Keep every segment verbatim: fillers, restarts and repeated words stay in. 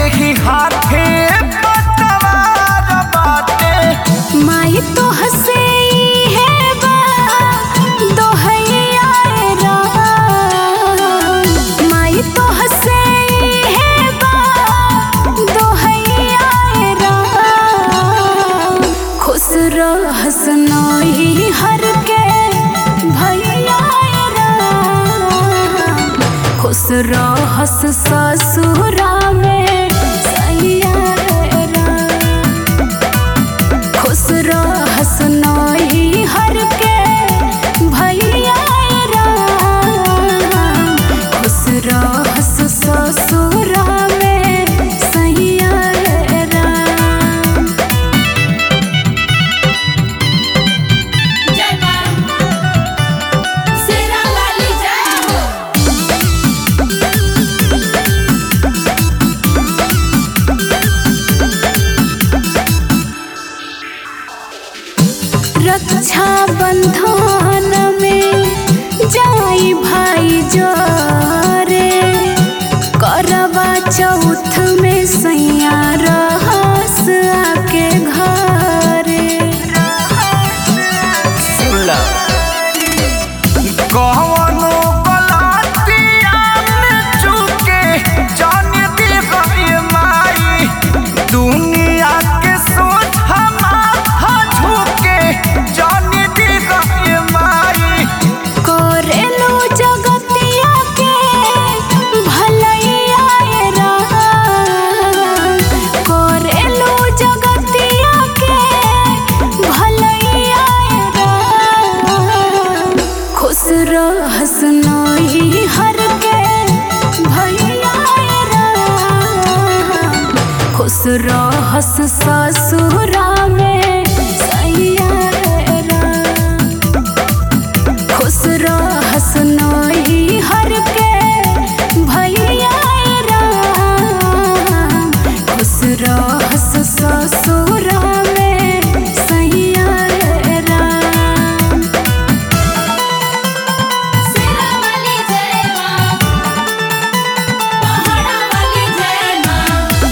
ही हाथे पतवार बाटे। माई तो हसे है बा दोहैया राम, माई तो हसे है बा दोहैया राम। खुश रहस नोई हर के भैया राम, खुश रहस ससुरा में सैया राम। खुश रहस नोई हर के भैया राम, खुश रहस ससुरा में सैया राम। जय मां शेरा वाली जय हो। रक्षा बंधन में जाई भाई जोरे, करवा चौथ में सैया रहस आके घरे। सुला कौनो गलतिया में चूके जान दी गई माई, दुनिया के सोच माथा झुके जान दी गई माई। करेलू जगतिया के भलैया राम, करेलू जगतिया के भलैया राम। खुश रहस नोई हर के भैया राम, खुश रहस ससुरा में सैया राम। खुश रहस नोई हर के भैया राम, खुश रहस ससुरा में सैया राम। शेरा वाली जय मां पहाड़ा वाली जय मां।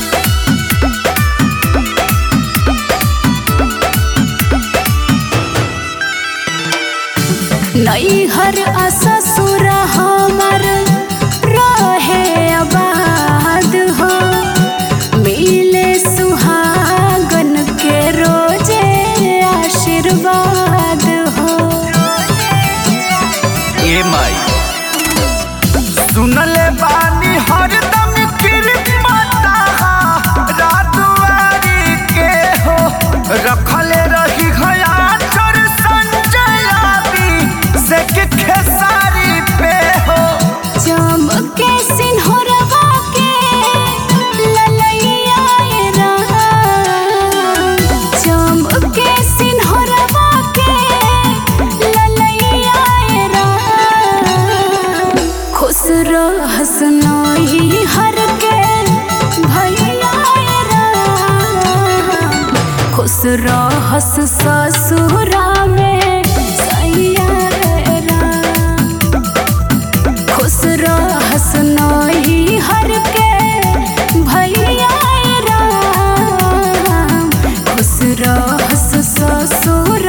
नैहर आ ससुर हमर रहे आबाद हो, मिले सुहागन के रोजे आशीर्वाद हो। ए माई सुनले बानी हरदम कृपा रातवारी के हो, रखले रही घया चर संजयाबी से के खेसारी पे हो। चमके सिंहरवा के ललैया राम, चमके सिंहरवा के ललैया राम। खुश रहस नोई हर के भैया राम, खुश रहस ससुरा में सैया राम। खुश रहस नोई हर के भैया राम, खुश रहस ससुर